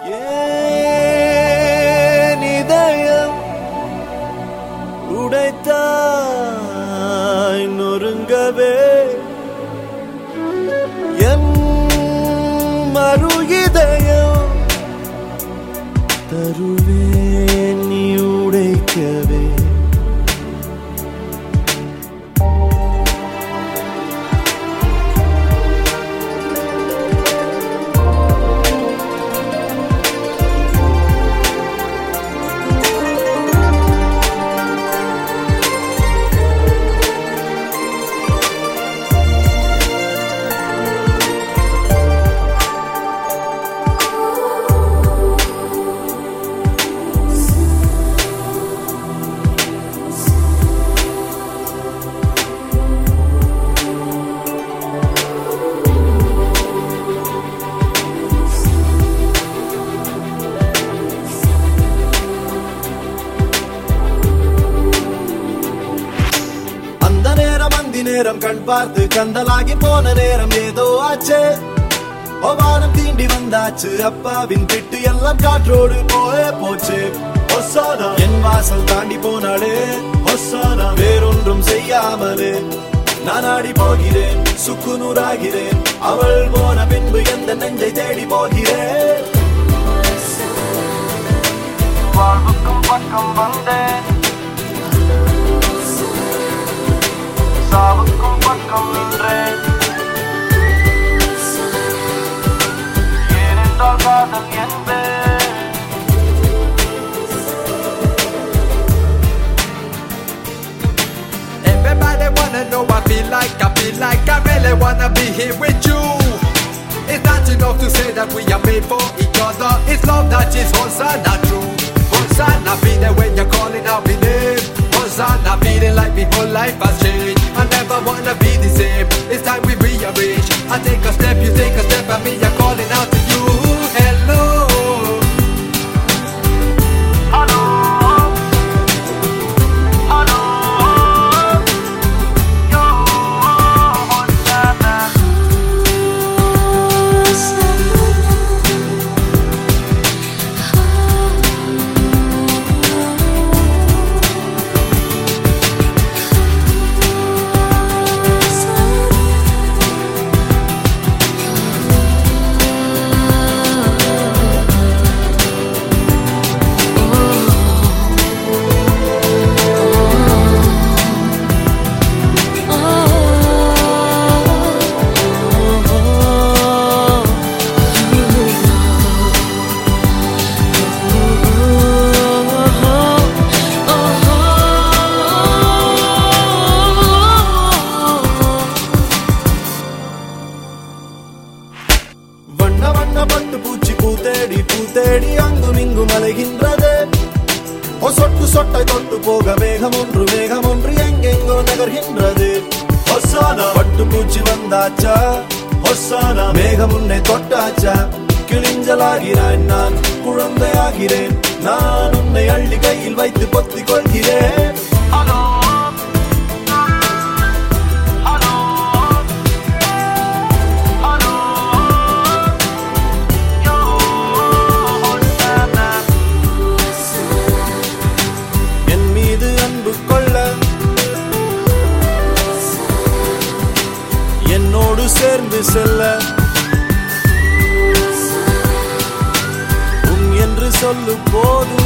ஏன் இதயம் உடைத்தாய் நொறுங்கவே என் மறு இதயம் தருவேன் நீ உடைக்கவே நேரம் கண் பார்த்து கந்தலாகி போன நேரம் ஏதோ ஆச்சு வானம் தீண்டி வந்தாச்சு அப்பாவின் திட்டு எல்லாம் காற்றோடு போச்சு ஒசானா என் வாசல் தாண்டி போனாலே ஒசானா வேறொன்றும் செய்யாமலே நான் ஆடி போகிறேன் சுக்குநூறாகிறேன் அவள் போன பின்பு எந்த நெஞ்சை தேடி போகிறேன் வாழ்வுக்கும் பக்கம் வந்தேன் சாவுக்கும் பக்கம் நின்றேன் ஏனென்றால் காதல் என்பேன் Everybody wanna know I feel like I really wanna be here with you. It's not enough to say that we are made for each other. It's love that is Hosanna true. Hosanna be there when you're calling out my name. Hosanna feeling like my whole life has changed. I never wanna be the same. It's time we rearrange. I take a step, you take a step, and me I'm calling out to you. Hello. Hello. Hello. Yo, Hosanna. பட்டு பூச்சி பூத்தேடி அங்கும் இங்கும் அலைகின்றது சொட்டு சொட்டை தொட்டு போக மேகம் ஒன்று எங்கெங்கோ நகர்கின்றது ஒசானா பட்டு பூச்சி வந்தாச்சா ஒசானா மேகம் உன்னை தொட்டாச்சா கிளிஞ்சலாகிறான் நான் குழந்தையாகிறேன் நான் உன்னை அள்ளி கையில் வைத்து பொத்திக் கொள்கிறேன் என்னோடு சேர்ந்து செல்ல என்று சொல்லு போதும்